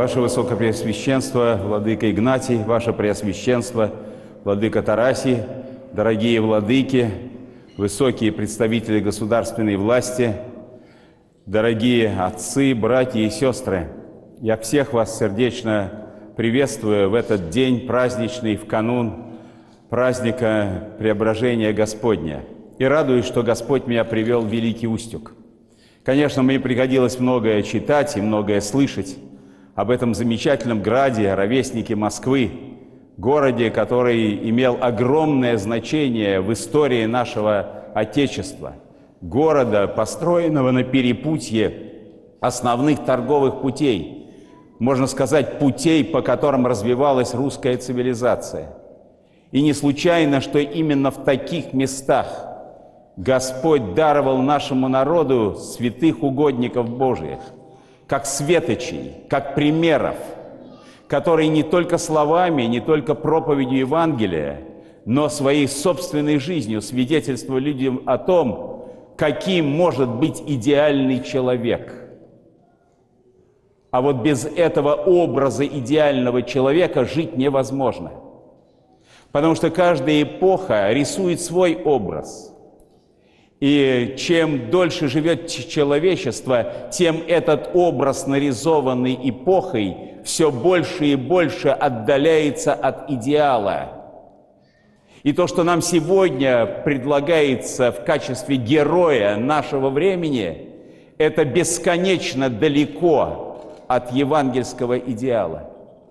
Ваше Высокопреосвященство, Владыка Игнатий, Ваше Преосвященство, Владыка Тарасий, дорогие владыки, высокие представители государственной власти, дорогие отцы, братья и сестры, я всех вас сердечно приветствую в этот день праздничный, в канун праздника Преображения Господня. И радуюсь, что Господь меня привел в Великий Устюг. Конечно, мне приходилось многое читать и многое слышать об этом замечательном граде, ровеснике Москвы, городе, который имел огромное значение в истории нашего Отечества, города, построенного на перепутье основных торговых путей, можно сказать, путей, по которым развивалась русская цивилизация. И не случайно, что именно в таких местах Господь даровал нашему народу святых угодников Божиих, как светочей, как примеров, которые не только словами, не только проповедью Евангелия, но своей собственной жизнью свидетельствовали людям о том, каким может быть идеальный человек. А вот без этого образа идеального человека жить невозможно. Потому что каждая эпоха рисует свой образ. И чем дольше живет человечество, тем этот образ, нарисованный эпохой, все больше и больше отдаляется от идеала. И то, что нам сегодня предлагается в качестве героя нашего времени, это бесконечно далеко от евангельского идеала.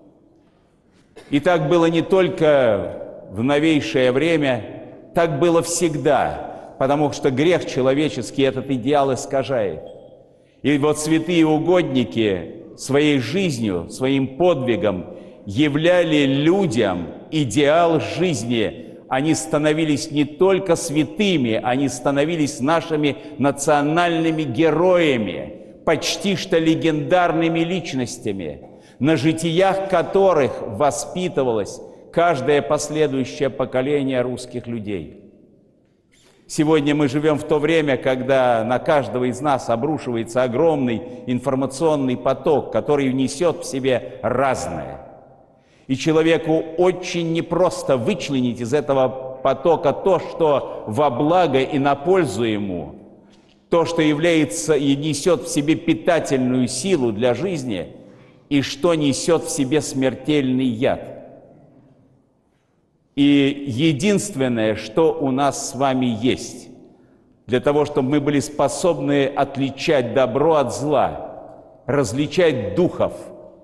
И так было не только в новейшее время, так было всегда. Потому что грех человеческий этот идеал искажает. И вот святые угодники своей жизнью, своим подвигом являли людям идеал жизни. Они становились не только святыми, они становились нашими национальными героями, почти что легендарными личностями, на житиях которых воспитывалось каждое последующее поколение русских людей. Сегодня мы живем в то время, когда на каждого из нас обрушивается огромный информационный поток, который несет в себе разное. И человеку очень непросто вычленить из этого потока то, что во благо и на пользу ему, то, что является и несет в себе питательную силу для жизни, и что несет в себе смертельный яд. И единственное, что у нас с вами есть, для того, чтобы мы были способны отличать добро от зла, различать духов,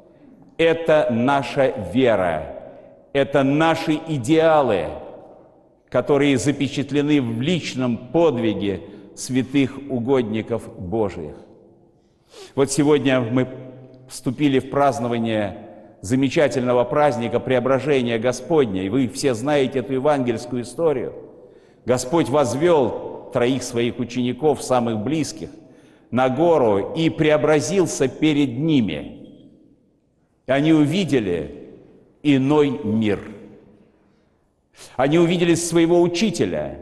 это наша вера, это наши идеалы, которые запечатлены в личном подвиге святых угодников Божиих. Вот сегодня мы вступили в празднование замечательного праздника Преображения Господня, и вы все знаете эту евангельскую историю. Господь возвел 3 своих учеников, самых близких, на гору и преобразился перед ними. И они увидели иной мир. Они увидели своего учителя,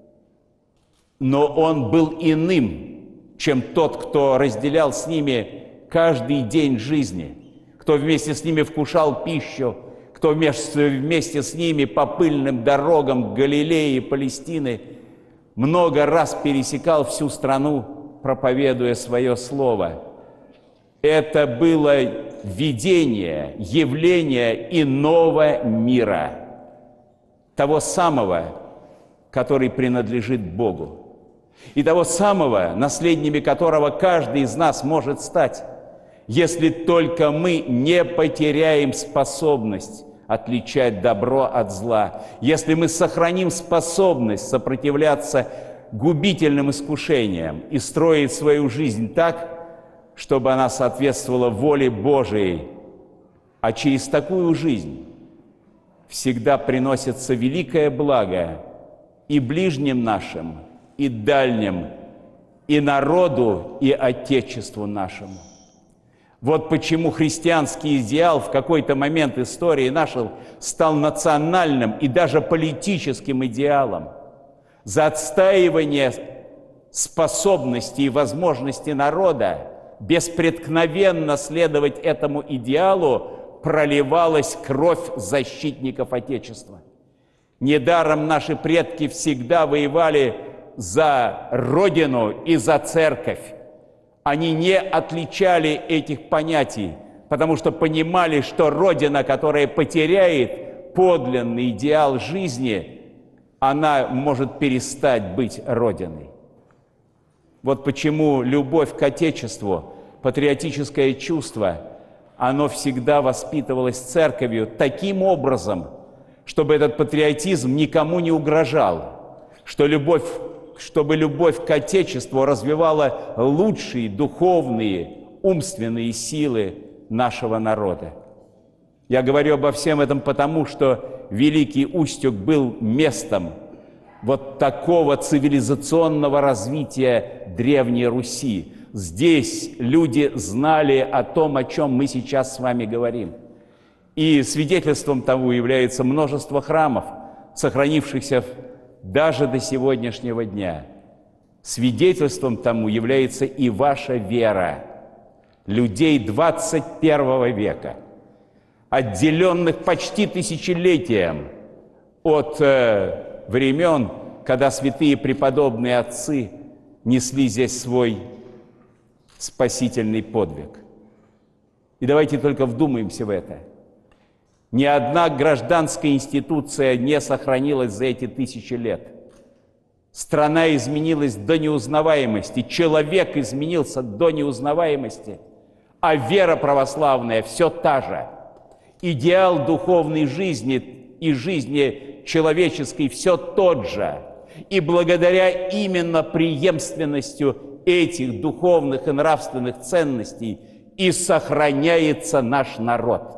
но он был иным, чем тот, кто разделял с ними каждый день жизни, кто вместе с ними вкушал пищу, кто вместе с ними по пыльным дорогам Галилеи и Палестины много раз пересекал всю страну, проповедуя свое слово. Это было видение, явление иного мира, того самого, который принадлежит Богу, и того самого, наследниками которого каждый из нас может стать, если только мы не потеряем способность отличать добро от зла, если мы сохраним способность сопротивляться губительным искушениям и строить свою жизнь так, чтобы она соответствовала воле Божией, а через такую жизнь всегда приносится великое благо и ближним нашим, и дальним, и народу, и Отечеству нашему. Вот почему христианский идеал в какой-то момент истории нашей стал национальным и даже политическим идеалом. За отстаивание способностей и возможностей народа беспреткновенно следовать этому идеалу, проливалась кровь защитников Отечества. Недаром наши предки всегда воевали за Родину и за Церковь. Они не отличали этих понятий, потому что понимали, что Родина, которая потеряет подлинный идеал жизни, она может перестать быть Родиной. Вот почему любовь к Отечеству, патриотическое чувство, оно всегда воспитывалось Церковью таким образом, чтобы этот патриотизм никому не угрожал, чтобы любовь к Отечеству развивала лучшие духовные, умственные силы нашего народа. Я говорю обо всем этом потому, что Великий Устюг был местом вот такого цивилизационного развития Древней Руси. Здесь люди знали о том, о чем мы сейчас с вами говорим. И свидетельством тому является множество храмов, сохранившихся даже до сегодняшнего дня. Свидетельством тому является и ваша вера, людей 21 века, отделенных почти тысячелетием от времен, когда святые преподобные отцы несли здесь свой спасительный подвиг. И давайте только вдумаемся в это. Ни одна гражданская институция не сохранилась за эти тысячи лет. Страна изменилась до неузнаваемости, человек изменился до неузнаваемости, а вера православная все та же. Идеал духовной жизни и жизни человеческой все тот же. И благодаря именно преемственностью этих духовных и нравственных ценностей и сохраняется наш народ.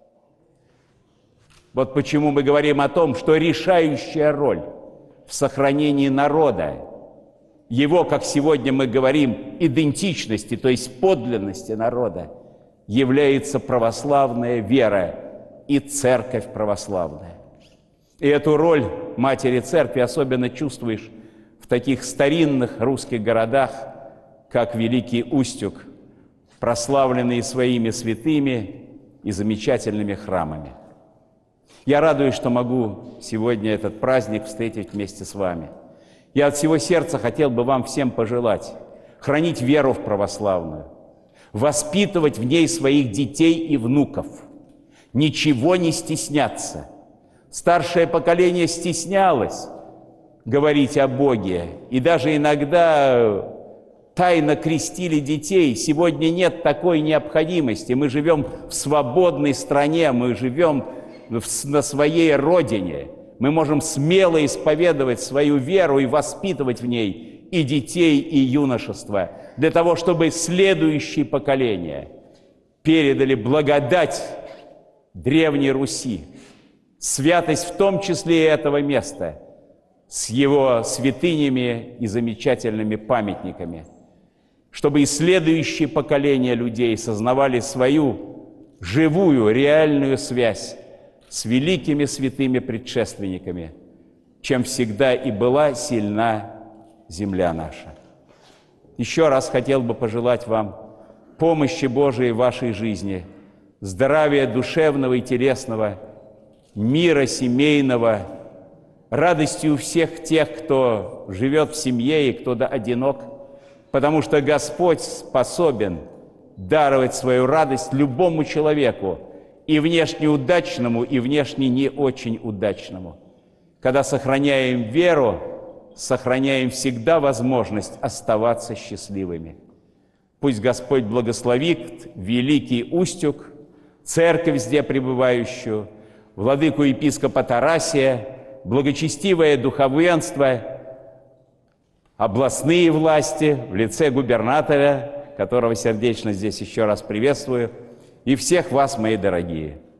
Вот почему мы говорим о том, что решающая роль в сохранении народа, его, как сегодня мы говорим, идентичности, то есть подлинности народа, является православная вера и Церковь православная. И эту роль Матери Церкви особенно чувствуешь в таких старинных русских городах, как Великий Устюг, прославленные своими святыми и замечательными храмами. Я радуюсь, что могу сегодня этот праздник встретить вместе с вами. Я от всего сердца хотел бы вам всем пожелать хранить веру в православную, воспитывать в ней своих детей и внуков, ничего не стесняться. Старшее поколение стеснялось говорить о Боге, и даже иногда тайно крестили детей. Сегодня нет такой необходимости. Мы живем в свободной стране, мы живем на своей родине. Мы можем смело исповедовать свою веру и воспитывать в ней и детей, и юношество, для того, чтобы следующие поколения передали благодать Древней Руси, святость в том числе и этого места, с его святынями и замечательными памятниками, чтобы и следующие поколения людей сознавали свою живую, реальную связь с великими святыми предшественниками, чем всегда и была сильна земля наша. Еще раз хотел бы пожелать вам помощи Божией в вашей жизни, здравия душевного и телесного, мира семейного, радости у всех тех, кто живет в семье и кто одинок, потому что Господь способен даровать свою радость любому человеку, и внешне удачному, и внешне не очень удачному. Когда сохраняем веру, сохраняем всегда возможность оставаться счастливыми. Пусть Господь благословит Великий Устюг, церковь здесь пребывающую, владыку епископа Тарасия, благочестивое духовенство, областные власти в лице губернатора, которого сердечно здесь еще раз приветствую, и всех вас, мои дорогие.